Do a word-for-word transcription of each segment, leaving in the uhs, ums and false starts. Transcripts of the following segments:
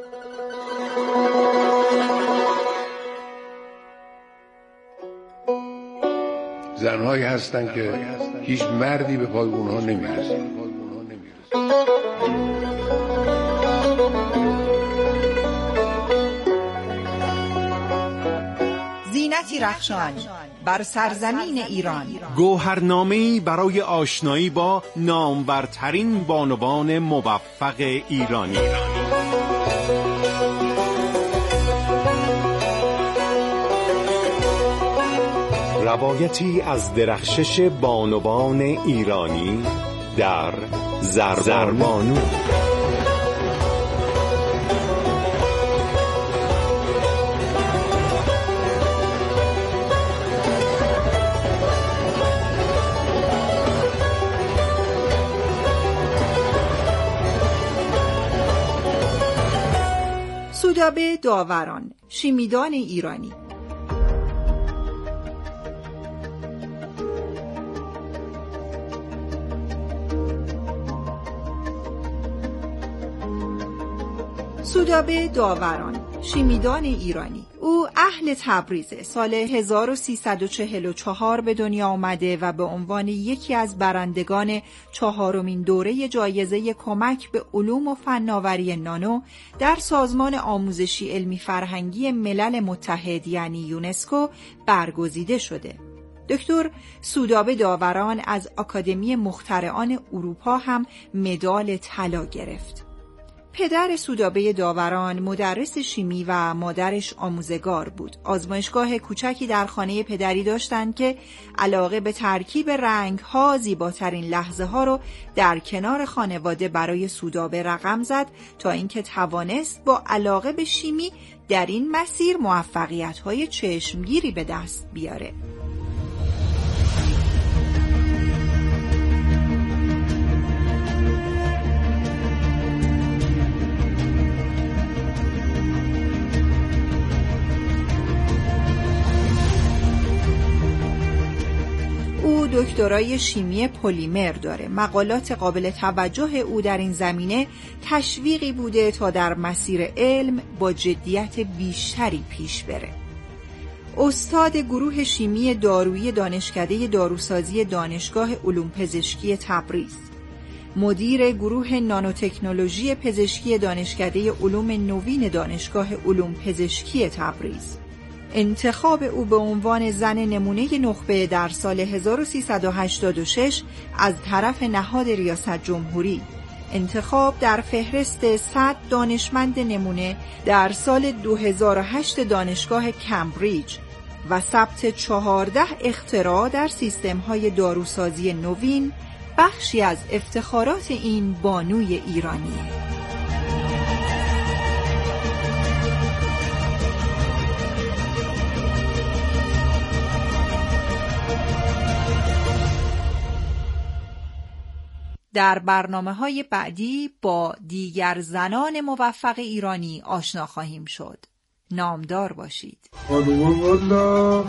زنهایی هستن که هیچ مردی به پای اونها نمیرسه. زینتی رخشان بر سرزمین ایران، گوهرنامه‌ای برای آشنایی با نامورترین بانوان موفق ایرانی. روایتی از درخشش بانوان ایرانی در زربانو. سودابه داوران، شیمیدان ایرانی. سودابه داوران، شیمیدان ایرانی. او اهل تبریزه. سال هزار و سیصد و چهل و چهار به دنیا آمده و به عنوان یکی از برندگان چهارمین دوره جایزه کمک به علوم و فناوری نانو در سازمان آموزشی علمی فرهنگی ملل متحد یعنی یونسکو برگزیده شده. دکتر سودابه داوران از آکادمی مخترعان اروپا هم مدال طلا گرفت. پدر سودابه داوران مدرس شیمی و مادرش آموزگار بود. آزمایشگاه کوچکی در خانه پدری داشتند که علاقه به ترکیب رنگ‌ها، زیباترین لحظه‌ها رو در کنار خانواده برای سودابه رقم زد تا اینکه توانست با علاقه به شیمی در این مسیر موفقیت‌های چشمگیری به دست بیاره. او دکترای شیمی پلیمر داره. مقالات قابل توجه او در این زمینه تشویقی بوده تا در مسیر علم با جدیت بیشتری پیش بره. استاد گروه شیمی دارویی دانشکده داروسازی دانشگاه علوم پزشکی تبریز، مدیر گروه نانوتکنولوژی پزشکی دانشکده علوم نوین دانشگاه علوم پزشکی تبریز، انتخاب او به عنوان زن نمونه نخبه در سال هزار و سیصد و هشتاد و شش از طرف نهاد ریاست جمهوری، انتخاب در فهرست صد دانشمند نمونه در سال دو هزار و هشت دانشگاه کمبریج و ثبت چهارده اختراع در سیستم‌های داروسازی نوین بخشی از افتخارات این بانوی ایرانیه. در برنامه‌های بعدی با دیگر زنان موفق ایرانی آشنا خواهیم شد. نامدار باشید. خانومان والا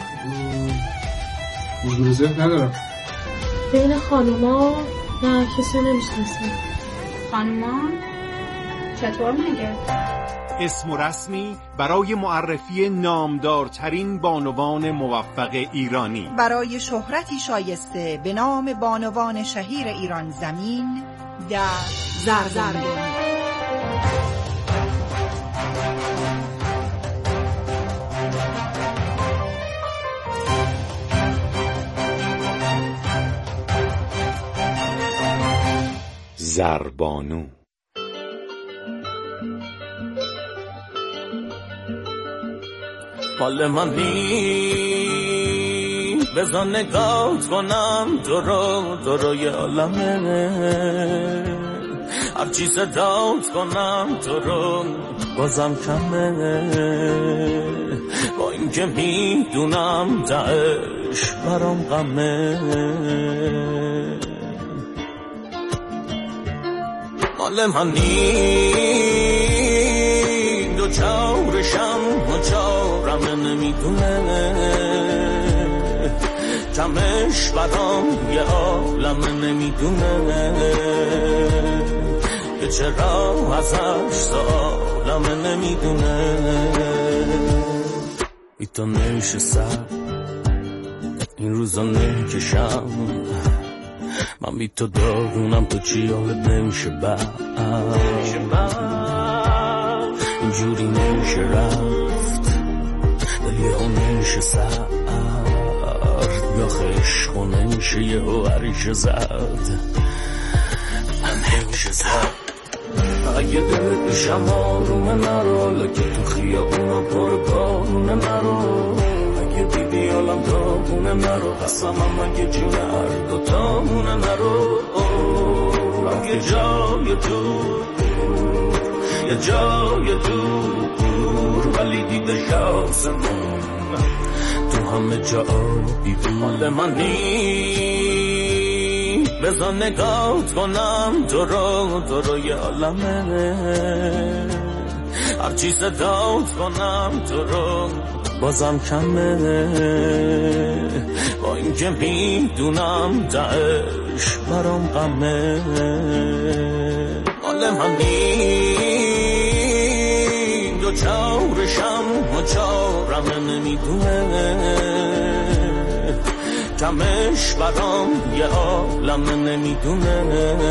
مدرسه ندارم. بین خانوما نه کسی نمیشناسم. خانومان چطور مگه؟ اسم و رسمی برای معرفی نامدارترین بانوان موفق ایرانی، برای شهرتی شایسته به نام بانوان شهیر ایران زمین در زربانو. زربانو. حال من نی بزن نگاه کنم تو رو تو روی عالمه، هرچی صدات کنم تو رو بازم کمه، با اینکه میدونم دعش برام غمه. حال من نی دو چارشم و چارم نمیدونه، کمش برام یه عالم نمیدونه، یه چرا ازش سالم نمیدونه ای تو نمیشه سر این روزا نمیکشم من بی تو داغونم تو چی حالت نمیشه بر اینجوری نمیشه رفت دلی ها نمیشه سر یا خشق و نمیشه یه هوریش زد نمیشه زد اگه دلت میشم آرومه نرو لکه تو خیابونا پر بارونه نرو اگه دیدی حالم داغونه نرو قسمم اگه جون هر دوتامونه نرو اگه جای دور یه جای دور ولی دیده شاسمون تو همه جا آبی بود مال من نی بذار نگات کنم تو رو تو رو یه عالمه هرچی صدات کنم تو رو بازم کمه با این که میدونم دعش برام غمه مال من نی دو چارشم و چارم نمیدونه کمش برام یه عالم نمیدونه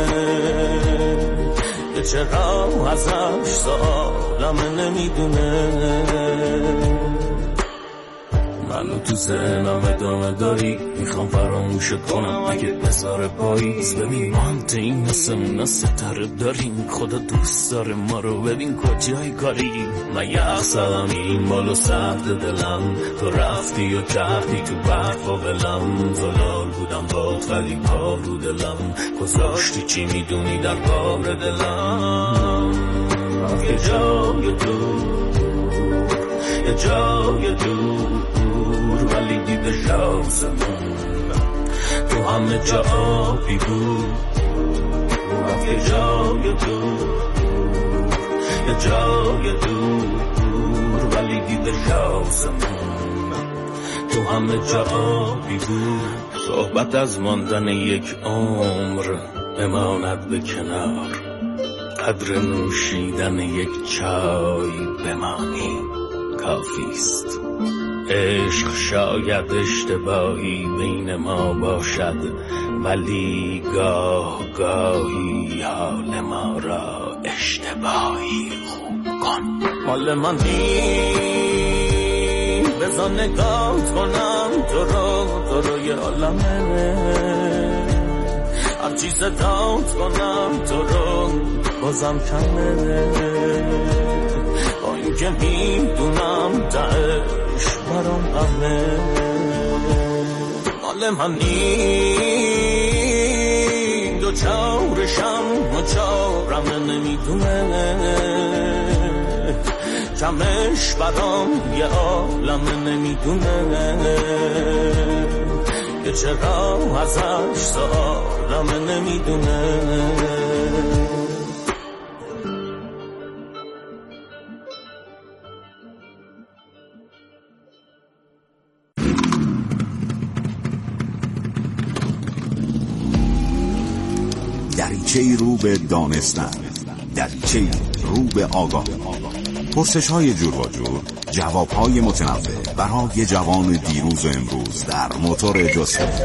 یه چرا ازش سالم نمیدونه منو تو ذهنم ادامه داری میخوام فراموشت کنم اگه بذاره پاییز ببین مانت این نسمون ستاره داریم خدا دوست داره ما رو ببین کجای کاری من یخ زدم این بالو سرد دلم تو رفتی و کردی تو برف و بلم زلال بودم باد ولی پا رو دلم گذاشتی چی میدونی در کار دلم یه جای دور یه جای دور ولی دیده شاسمون تو همه جا آبی بود یه جای دور یه جای دور ولی دیده شاسمون تو همه جا آبی بود صحبت از ماندن یک عمر بماند به کنار قدر نوشیدن یک چای بمانی کافیست عشق شاید اشتباهی بین ما باشد ولی گاه گاهی حال ما را اشتباهی خوب کن مال من نی بذار نگات کنم تو رو تو رو یه عالمه هرچی صدات کنم تو رو بازم کمه با این که میدونم دعش برام غمه مال من نی دو چارشم و چارم نمیدونه کمش برام یه عالم نمیدونه یه چرا ازش سالم نمیدونه دریچه‌ای رو به دانستن، دریچه‌ای رو به آگاه، پرسش‌های جور و جور، جواب‌های متنوع برای جوان دیروز و امروز در موتور جستجو.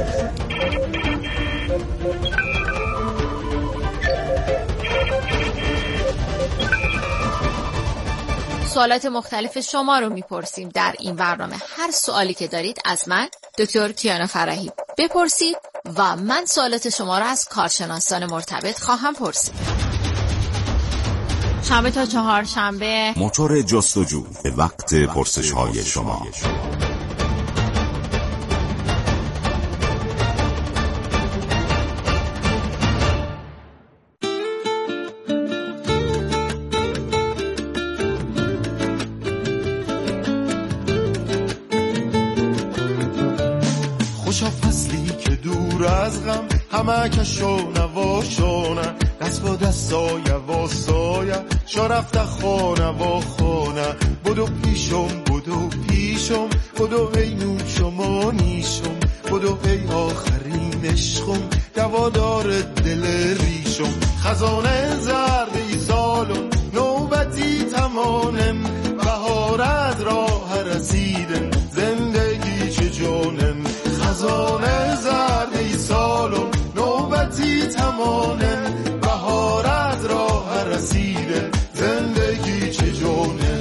سوالات مختلف شما رو میپرسیم در این برنامه. هر سوالی که دارید از من دکتر کیانا فرحی بپرسید و من سوالات شما رو از کارشناسان مرتبط خواهم پرسید. شنبه تا چهار شنبه موتور جستجو به وقت پرسش های شما. خوشا فصلی که دور از غم همه کشو نواشونه دست با دست سایه و سایه شا رفته خانه و خانه بدو پیشم بدو پیشم بدو ای نوشم نیشم بدو ای آخرین عشقم دوادار دل ریشم خزانه زرده خزانه زرد ای سالم نوبتی تمانه بهار از راه رسیده زندگی چه جونه.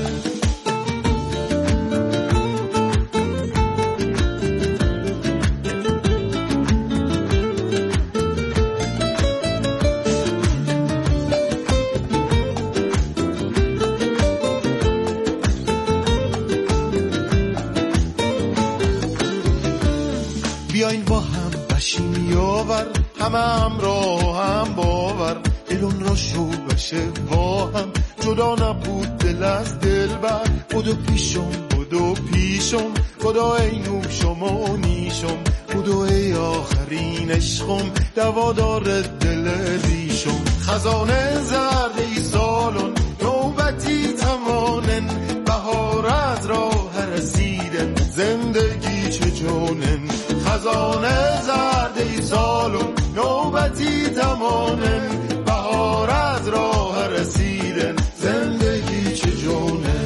بیاین با هم بشیم یاور همه همراه هم باور دلون را شو بشه با هم جدا نبود دل از دل بر بودو پیشم بودو پیشم بودو اینوم شما نیشم بودو ای آخرین عشقم دوا داره دل ریشم. خزانه زرد ای سالون نوبتی تمانن بهار از راه رسیدن زندگی چه جونن. خزانه زرد ای سالون نوبتی تمانن بهار از راه رسیدن زندگی چه جونه.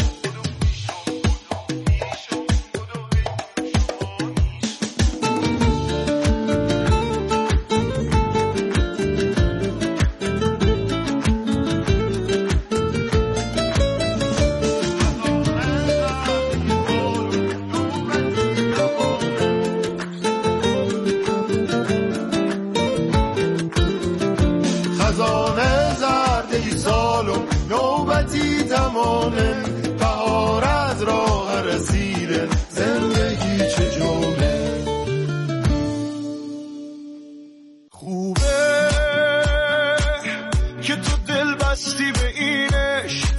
خزانه زرد ای سالم نوبتی تمانه بهار از راه رسیدن زندگی چه جونه. خوبه که تو دل بستی به این عشق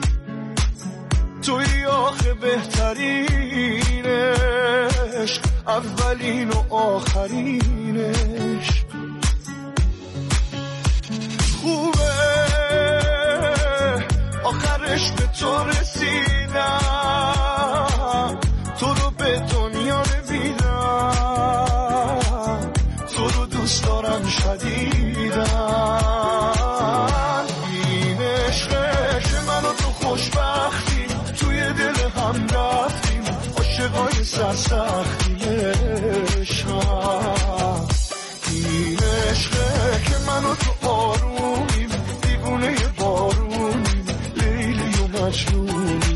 توی آخه بهترین عشق اولین و آخرین عشق. خوبه آخرش به تو رسیدم تو رو به دنیا نمیدم تو رو دوست دارم شدیدم. این عشقه که من و تو خوشبختیم توی دل هم رفتیم عاشقای سرسختیم عشقم. این عشقه که من و تو آرومیم دیوونه بارونیم لیلی و مجنونیم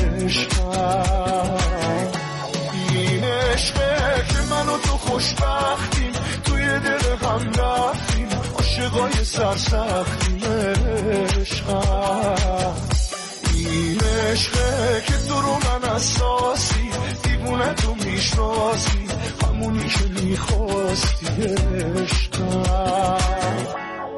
عشقم. این عشقه که من و تو خوشبختیم توی دل هم رفتیم عاشقای سرسختیم عشقم. این عشقه که تو رو من اساسی دیوونه تو میشناسی همونی که میخواستی عشقم.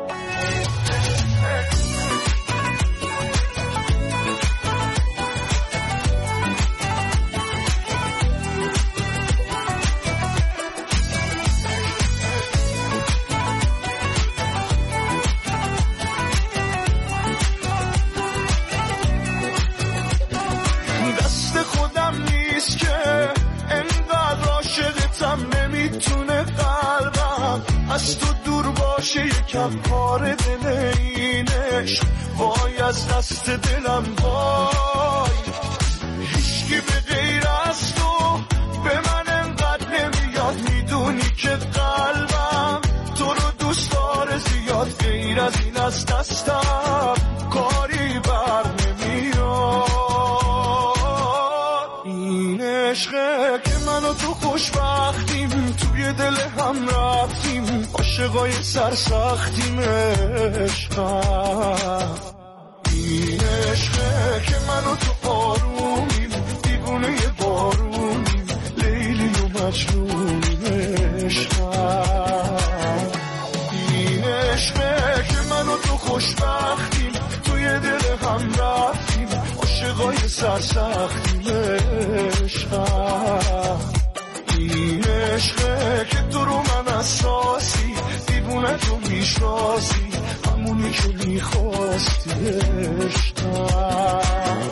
دست خودم نیست که انقدر عاشقتم نمیتونه قلبم از تو دور باشه یکم کار دل اینش وای از دست دلم وای. هیچکی به غیر از تو به من انقدر نمیاد میدونی که قلبم تو رو دوست داره زیاد غیر از این از دستم کاری بر نمیاد. این عشقه که من و تو خوشبختیم توی دل هم رفتیم عاشقای سرسختیم عشقم. این عشقه که من و تو آرومیم دیوونه بارونیم لیلی و مجنونیم عشقم. این عشقه که من و تو خوشبختیم توی دل هم رفتیم عاشقای سرسختیم عشقم. این عشقه که تو رو من اساسی دیوونه تو میشناسی همونی که میخواستی عشقم.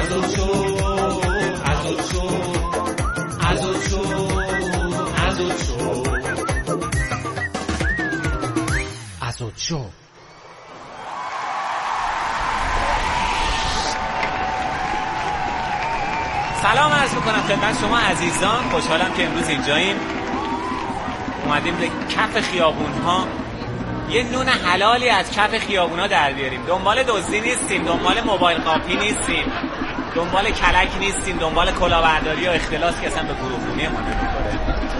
عزوچو عزوچو عزوچو عزوچو عزوچو. سلام عرض میکنم خدمت شما عزیزان. خوشحالم که امروز اینجاییم. اومدیم به کف خیابون ها یه نون حلالی از کف خیابون ها در بیاریم. دنبال دزدی نیستیم، دنبال موبایل قاپی نیستیم، دنبال کلک نیستیم، دنبال کلاهبرداری و اختلاس که اصلا به گروه‌خونی ما نمیخوره.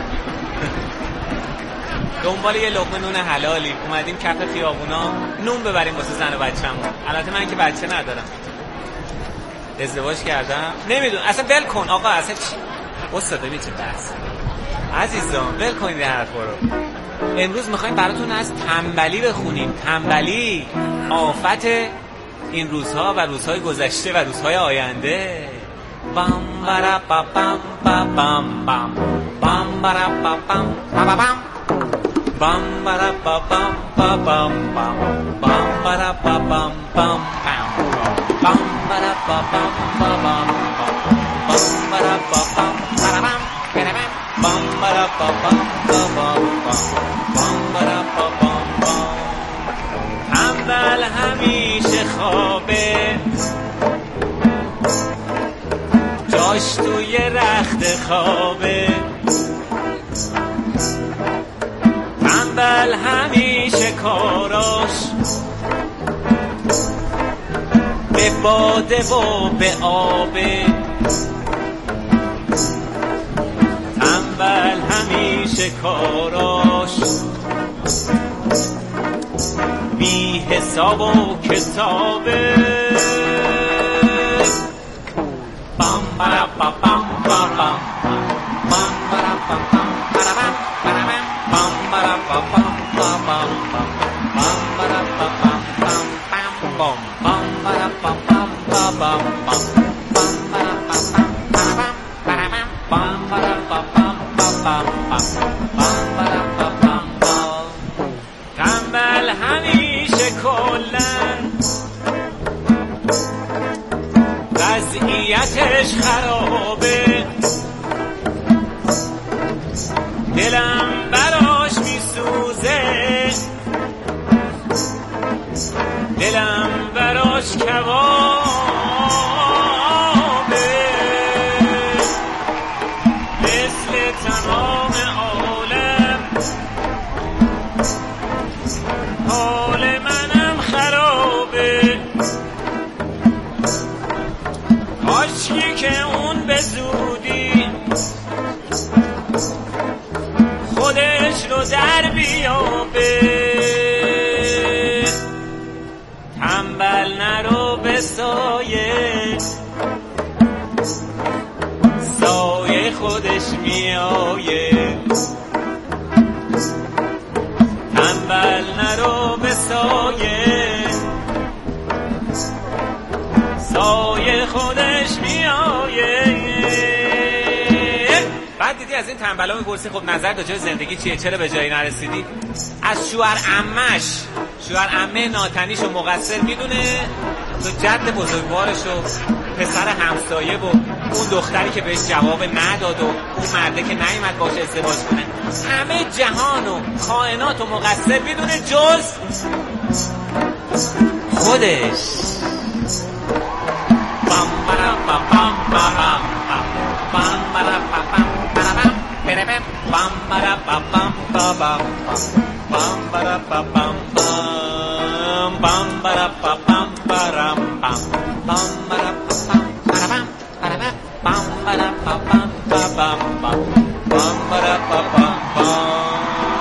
دنبال یه لقمه نون حلالی اومدیم کف خیابونا نون ببریم واسه زن و بچه‌مون. البته من که بچه ندارم، ازدواج کردم. نمیدون اصلا ول کن آقا، اصلا چی استاد ببین چه بحث. عزیزان ول کنید این حرفا رو. امروز میخوایم براتون از تنبلی بخونیم. تنبلی آفت این روزها و روزهای گذشته و روزهای آینده. بام برا بام بام بام بام برا بام بام بام برا بام بام بام بام برا بام بام بام bam bara ba bam ba bam bam bara ba bam bam bara ba bam ba bam bam bara ba bam bam تنبل همیشه خوابه جاش توی رخت خوابه. تنبل همیشه کاراش به باده و به آبه. تنبل همیشه کاراش بی حساب و کتابه. بام برا با بام با بام بام برا با بام برا بام بام برا با بام با بام بام برا با بام بام بام bam bara bam bam bam bam bam bara bam bam bam bara bam bam bam bam bara bam bam. تنبل همیشه کلن وضعیتش خرابه. دلم براش میسوزه، دلم براش کبابه. مثل تمام عالم حال منم خرابه. کاشکی که اون به زودی خودش رو در بیابه. تنبل نرو به سایه، سایه خودش میایه. تنبل نرو به سایه، سایه خودش میایه. بعد دیدی از این تنبلا میپرسی خب نظر راجع به زندگی چیه، چرا به جایی نرسیدی؟ از شوهر عمش، شوهر عمه ناتنیشو مقصر میدونه، تو جد بزرگوارشو، پسر همسایه و اون دختری که بهش جواب نداد و اون مرده که نیومد باشه ازدواج کنه، همه جهان و کائنات و مقصر میدونه جز خودش. بام برا بام بام بام بام برا بام بام بام برا بام بام bam bara pa pam pam bam bara pa pam param pam bam bara pa pam param param bam bara pa pam pam pam bam bara pa pam pam.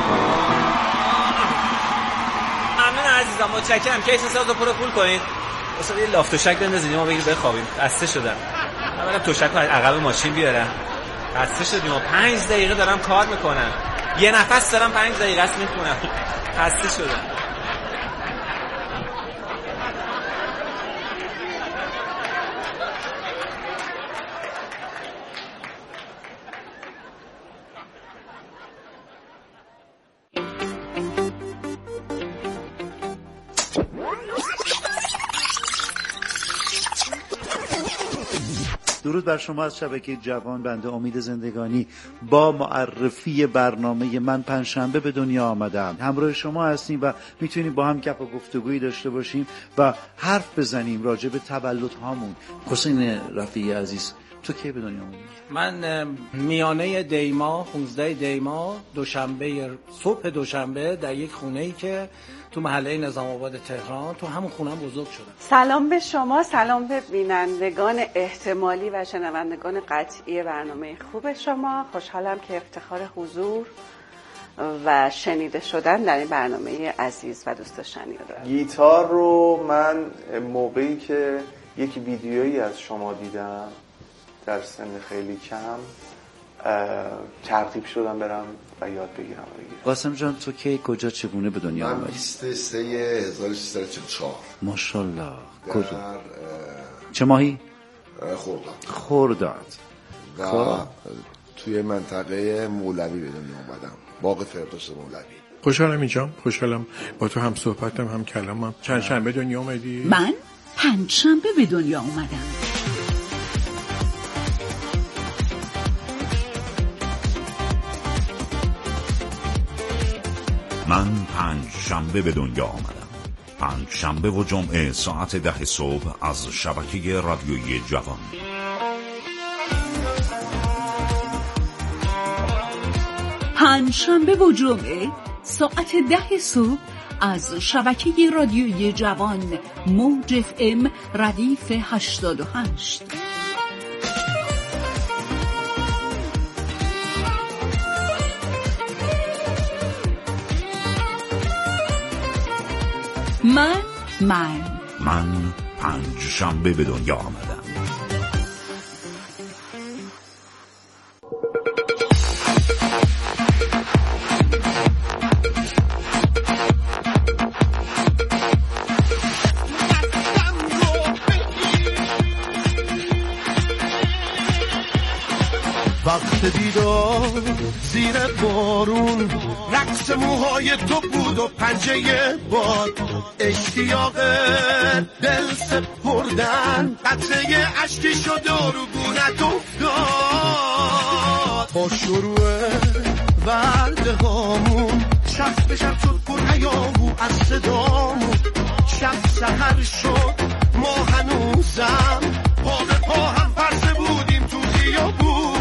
ممنون عزیزم، متشکرم. کیس سازو پرو پول کنید. اصلا یه لاف تشک بندازید ما بگیم بخوابیم. خسته شدم. اولا تشک رو عقب ماشین بیارم. خسته شدیم و پنج دقیقه دارم کار میکنم. یه نفس دارم پنج دقیقه است میخونم. خسته شدم. درود بر شما از شبکه جوان. بنده امید زندگانی با معرفی برنامه من پنجشنبه به دنیا آمدم همراه شما هستیم و میتونیم با هم گپ و گفتگویی داشته باشیم و حرف بزنیم راجع به تولد هامون. حسین رفیعی عزیز، تو کی به دنیا اومدی؟ من میانه دیما پانزده دیما دوشنبه صبح دوشنبه در یک خونه‌ای که تو محله نظام آباد تهران تو همون خونه بزرگ شدم. سلام به شما، سلام به بینندگان احتمالی و شنوندگان قطعی برنامه خوب شما. خوشحالم که افتخار حضور و شنیده شدن در این برنامه عزیز و دوست داشتنی رو دارم. گیتار رو من موقعی که یک ویدیویی از شما دیدم در سن خیلی کم ترغیب شدم برم و یاد بگیرم و بگیرم. قاسم جان، تو کی کجا چگونه به دنیا آمدی؟ من بیست و سه هزار و سیصد و چهل و چهار. ماشاءالله. کجا؟ چه ماهی؟ خرداد. خرداد. و خب. توی منطقه مولوی به دنیا آمدم، باغ فردوس مولوی. خوشحالم اینجام، خوشحالم با تو هم صحبتم هم کلامم. چند شنبه دنیا اومدی؟ من پنج شنبه به دنیا اومدم. من پنج شنبه به دنیا آمدم. پنج شنبه و جمعه ساعت ده صبح از شبکه رادیویی جوان. پنج شنبه و جمعه ساعت ده صبح از شبکه رادیویی جوان موج اف ام ردیف هشتاد و هشت. من من من پنج شنبه به دنیا آمدم. وقت دیدار زیر بارون، رقص موهای تو بود و پنجه باد، اشتیاق دل سپردن، قطره عشقی شد و رو گونت افتاد. با شروع ورده هامون شب به شب شد پر هیاهو از صدامون، شب سحر شد ما هنوزم پا به پا هم پرسه بودیم تو خیابون.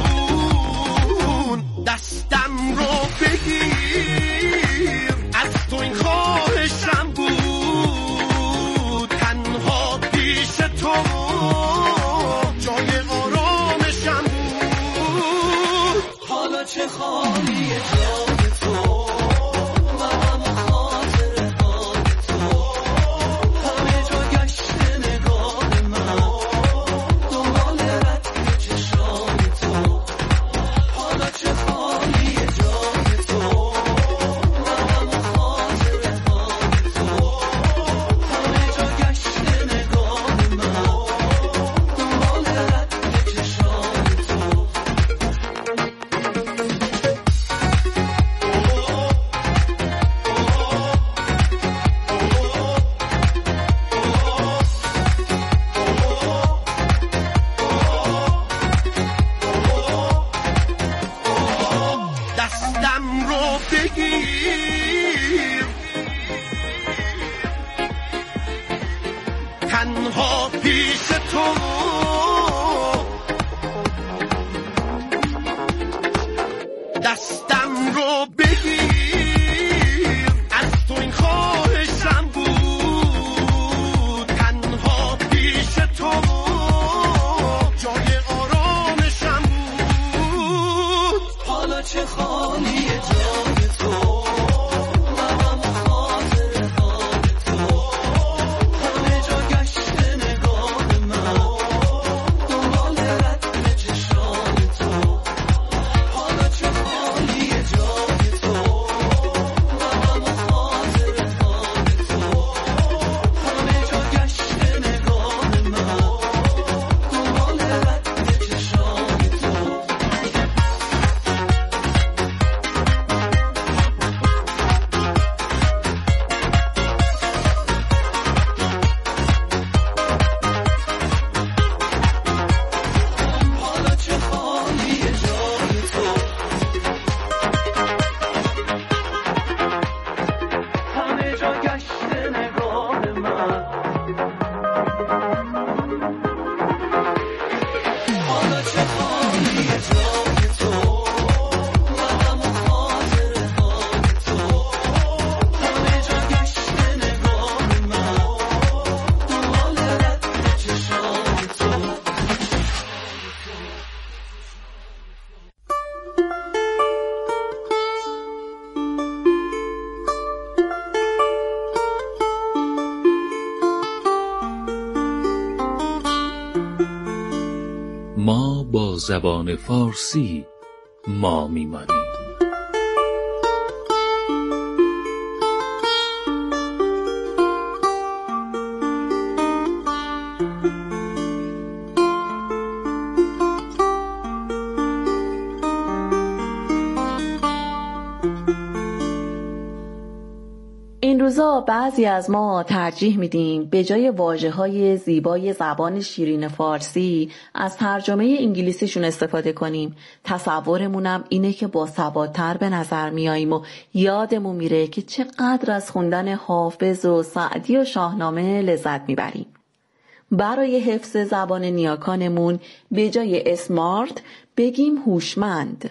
دستم رو بگیر، از تو این خواهشم بود، تنها پیش تو جای آرامشم بود. حالا چه خالیه جای تو و هم خاطره های تو، همه جا گشت نگاه من دنبال رد چشام تو. حالا چه خالیه جای تو و هم خاطره های تو، همه جا گشت نگاه من دنبال رد چشام تو. دستم رو بگیر، تنها پیش تو دستم رو بگیر، از تو این خواهشم بود، تنها پیش تو جای آرامشم بود. حالا چه خالیه جای تو و هم خاطره های تو، همه جا گشت نگاه من دنبال رد چشام تو. حالا چه خالیه جای تو و هم خاطره های تو، همه جا گشت نگاه من دنبال رد چشام تو. زبان فارسی ما میمانیم. این روزا بعضی از ما ترجیح میدیم به جای واژه‌های زیبای زبان شیرین فارسی از ترجمه انگلیسیشون استفاده کنیم. تصورمونم اینه که با ثبات‌تر به نظر میاییم و یادمون میره که چقدر از خوندن حافظ و سعدی و شاهنامه لذت میبریم. برای حفظ زبان نیاکانمون به جای اسمارت بگیم هوشمند.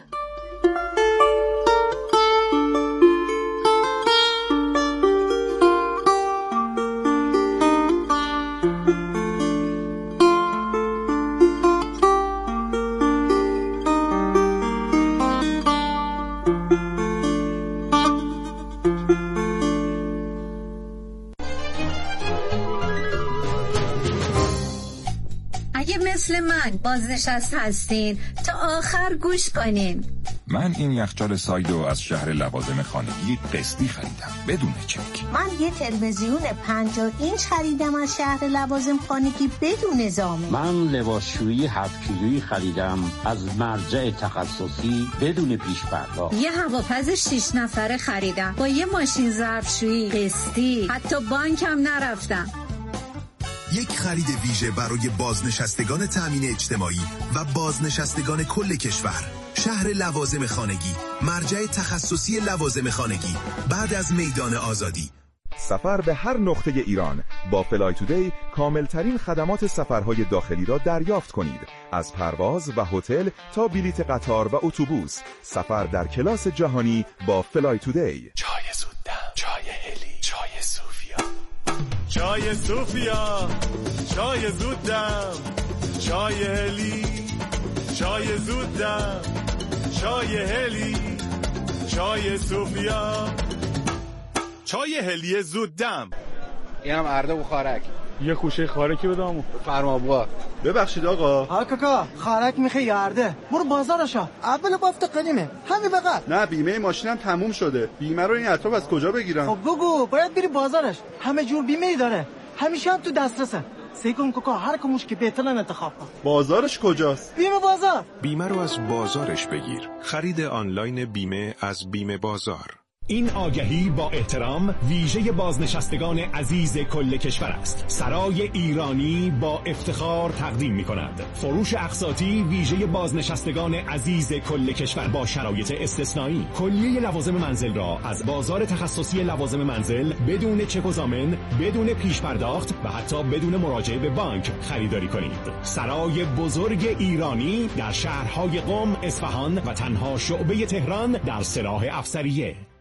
مثل من بازنشسته هستین تا آخر گوش کنین. من این یخچال سایدو از شهر لوازم خانگی قسطی خریدم بدون چک. من یه تلویزیون پنجاه اینچ خریدم از شهر لوازم خانگی بدون زامن. من لباسشویی هفت کیلویی خریدم از مرجع تخصصی بدون پیش پرداخت. یه هواپز شش نفره خریدم با یه ماشین ظرفشویی قسطی، حتی بانک هم نرفتم. یک خرید ویژه برای بازنشستگان تامین اجتماعی و بازنشستگان کل کشور. شهر لوازم خانگی، مرجع تخصصی لوازم خانگی، بعد از میدان آزادی. سفر به هر نقطه ایران با فلای تودی کاملترین خدمات سفرهای داخلی را دریافت کنید. از پرواز و هتل تا بلیت قطار و اتوبوس. سفر در کلاس جهانی با فلای تودی. چای زودم، چای هلی، چای صوفیا. چای صوفیا، چای زودم، چای هلی، چای زودم، چای هلی، چای صوفیا، چای هلی زودم. اینم ارده و خارک. یه خوشه خارکی بدامو. فرما بوا. ببخشید آقا. ها کاکا، خارک میخوای یا ارده؟ برو بازارشا. اول بافت قدیمه. همین بغل. نه بیمه ماشینم تموم شده. بیمه رو این اطراف از کجا بگیرم؟ خب بگو، باید بری بازارش. همه جور بیمه ای داره. همیشه هم تو دسترسه. سیکون کوکا هر کموش که بهترن انتخاب کن. بازارش کجاست؟ بیمه بازار. بیمه رو از بازارش بگیر. خرید آنلاین بیمه از بیمه بازار. این آگهی با احترام ویژه بازنشستگان عزیز کل کشور است. سرای ایرانی با افتخار تقدیم می کند فروش اقساطی ویژه بازنشستگان عزیز کل کشور با شرایط استثنایی. کلیه لوازم منزل را از بازار تخصصی لوازم منزل بدون چک و ضامن، بدون پیش پرداخت و حتی بدون مراجعه به بانک خریداری کنید. سرای بزرگ ایرانی در شهرهای قم، اصفهان و تنها شعبه تهران در سلاح افسریه.